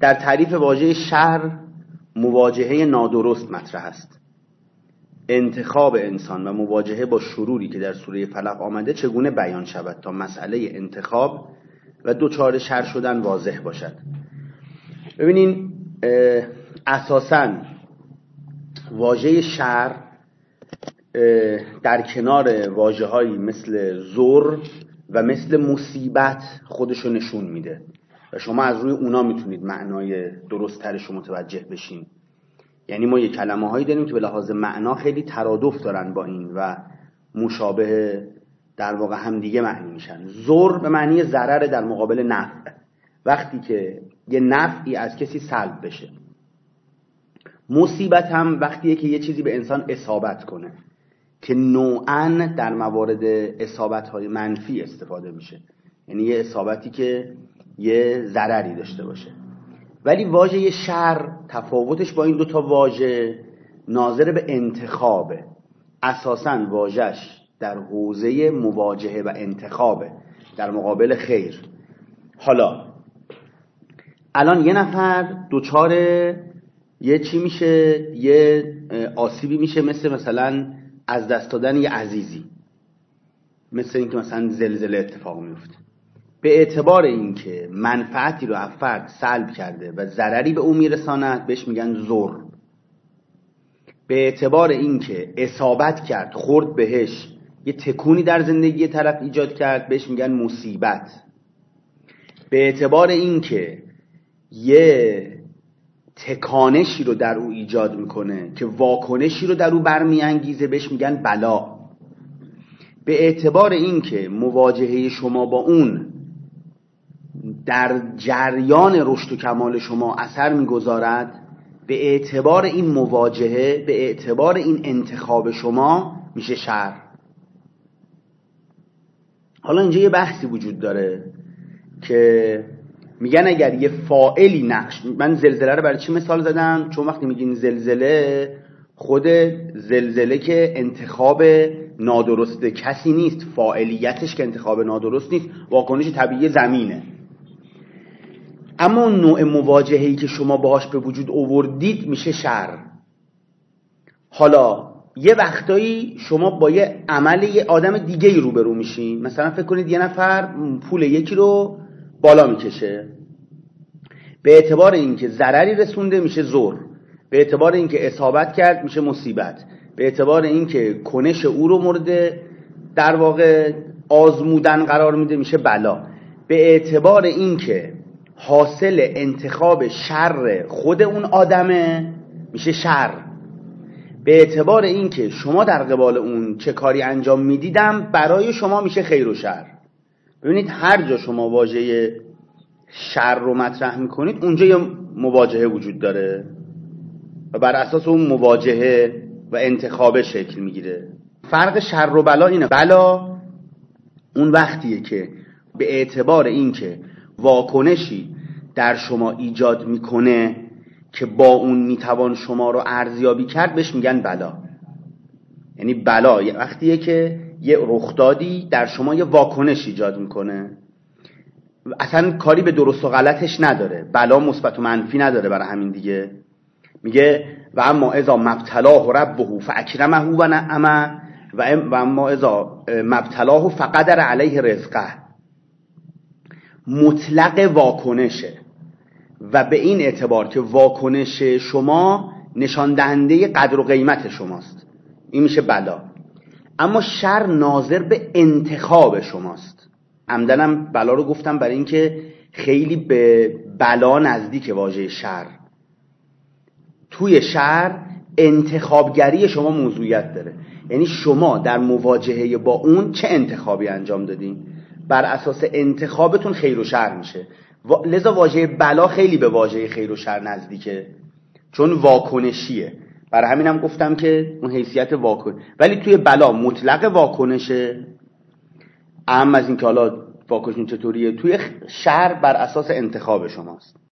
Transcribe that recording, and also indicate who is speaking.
Speaker 1: در تعریف واژه شر مواجهه نادرست مطرح است. انتخاب انسان و مواجهه با شروری که در سوره فلق آمده چگونه بیان شود تا مسئله انتخاب و دچار شر شدن واضح باشد. ببینین اساساً واژه شر در کنار واژه‌هایی مثل ضر و مثل مصیبت خودشو نشون میده و شما از روی اونا میتونید معنای درست ترش رو متوجه بشین. یعنی ما یه کلمه هایی داریم که به لحاظ معنا خیلی ترادف دارن با این و مشابه در واقع همدیگه معنی میشن. ضر به معنی ضرر در مقابل نفع، وقتی که یه نفعی از کسی سلب بشه. مصیبت هم وقتیه که یه چیزی به انسان اصابت کنه که نوعاً در موارد اصابت‌های منفی استفاده میشه، یعنی یه اصابتی که یه ضرری داشته باشه. ولی واژه شر تفاوتش با این دوتا واژه ناظر به انتخابه. اساساً واژه‌اش در حوزه مواجهه و انتخابه در مقابل خیر. حالا الان یه نفر دوچار یه چی میشه، یه آسیبی میشه، مثلا از دست دادن یه عزیزی، مثل اینکه مثلا زلزله اتفاق میفته. به اعتبار اینکه منفعتی رو از فرد سلب کرده و ضرری به او میرساند بهش میگن ضر. به اعتبار اینکه اصابت کرد، خورد بهش، یه تکونی در زندگی طرف ایجاد کرد بهش میگن مصیبت. به اعتبار اینکه یه تکانشی رو در او ایجاد میکنه که واکنشی رو در او برمیانگیزه بهش میگن بلا. به اعتبار اینکه مواجهه شما با اون در جریان رشد و کمال شما اثر میگذارد، به اعتبار این مواجهه، به اعتبار این انتخاب شما میشه شر. حالا اینجا یه بحثی وجود داره که میگن اگر یه فاعلی نقش، من زلزله رو برای چی مثال زدم؟ چون وقتی میگین زلزله، خود زلزله که انتخاب نادرست کسی نیست، فاعلیتش که انتخاب نادرست نیست، واکنش طبیعی زمینه. اما نوع مواجهه‌ای که شما باهاش به وجود آوردید میشه شر. حالا یه وقتایی شما با یه عمل یه آدم دیگه روبرو میشین. مثلا فکر کنید یه نفر پول یکی رو بالا میکشه، به اعتبار اینکه ضرری رسونده میشه ضر، به اعتبار اینکه اصابت کرد میشه مصیبت، به اعتبار اینکه کنش او رو مورد در واقع آزمودن قرار میده میشه بلا، به اعتبار اینکه حاصل انتخاب شر خود اون آدمه میشه شر، به اعتبار اینکه شما در قبال اون چه کاری انجام میدیدم برای شما میشه خیر و شر. ببینید هر جا شما واژه شر رو مطرح میکنید اونجا یه مواجهه وجود داره و بر اساس اون مواجهه و انتخاب شکل میگیره. فرق شر و بلا اینه. بلا اون وقتیه که به اعتبار اینکه واکنشی در شما ایجاد میکنه که با اون میتوان شما رو ارزیابی کرد بهش میگن بلا. یعنی بلا یه وقتیه که یه رخدادی در شما یه واکنش ایجاد میکنه، اصلا کاری به درست و غلطش نداره، بلا مثبت و منفی نداره. برای همین دیگه میگه و اما اذا مبتلاه ربه فاکرمه و نعمه و اما اذا مبتلاه فقدر علیه رزقه. مطلق واکنشه و به این اعتبار که واکنش شما نشان دهنده قدر و قیمت شماست، این میشه بلا. اما شر ناظر به انتخاب شماست. عمدنم بلا رو گفتم برای اینکه خیلی به بلا نزدیک واژه شر. توی شر انتخابگری شما موضوعیت داره، یعنی شما در مواجهه با اون چه انتخابی انجام دادین، بر اساس انتخابتون خیر و شر میشه. لذا واژه بلا خیلی به واژه خیر و شر نزدیکه چون واکنشیه. برای همینم گفتم که اون حیثیت واکنش، ولی توی بلا مطلق واکنشه. اهم از این که حالا واکنش چطوریه، توی شر بر اساس انتخاب شماست.